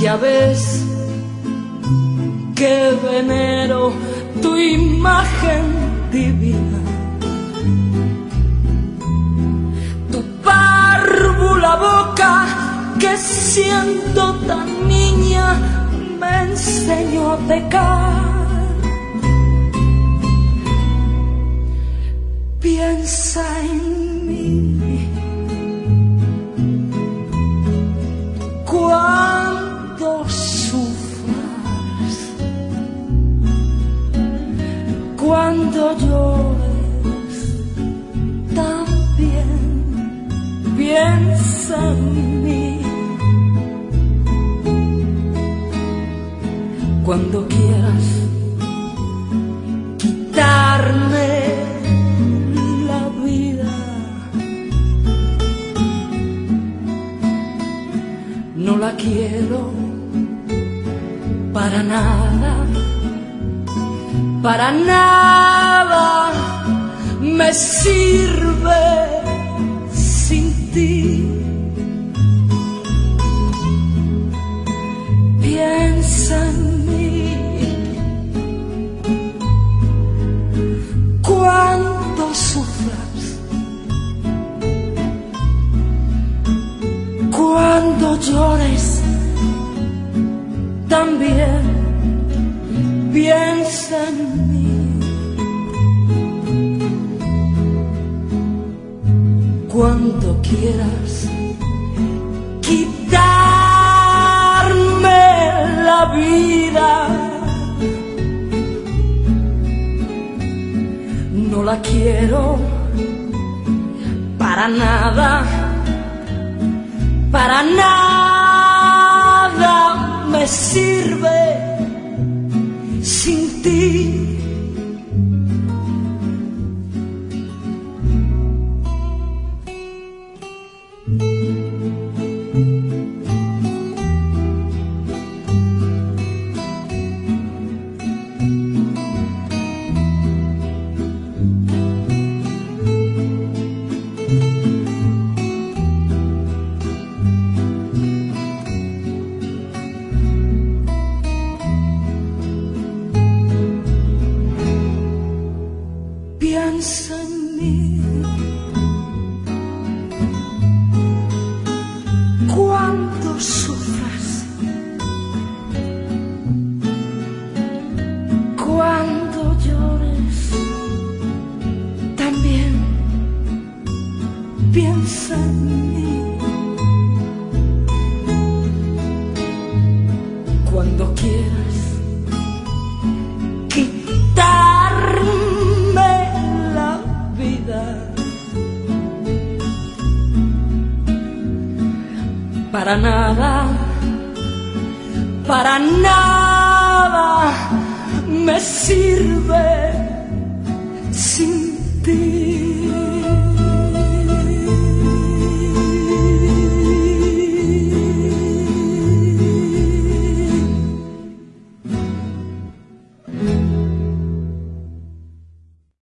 Ya ves que venero tu imagen divina, tu párvula boca que siendo tan niña me enseñó a pecar. Piensa en mí cuando sufras, cuando llores, también piensa en mí. Cuando quieras quitarme la vida, no la quiero para nada, para nada me sirve sin ti. Piensa en mí cuando sufras, cuando llores, también piensa en mí. Cuando quieras quitarme la vida, no la quiero para nada, para nada me sirve sin ti. Piensa en mí cuando sufras, cuando llores, también piensa en mí. Cuando quieras quitarme la vida, para nada, para nada me sirve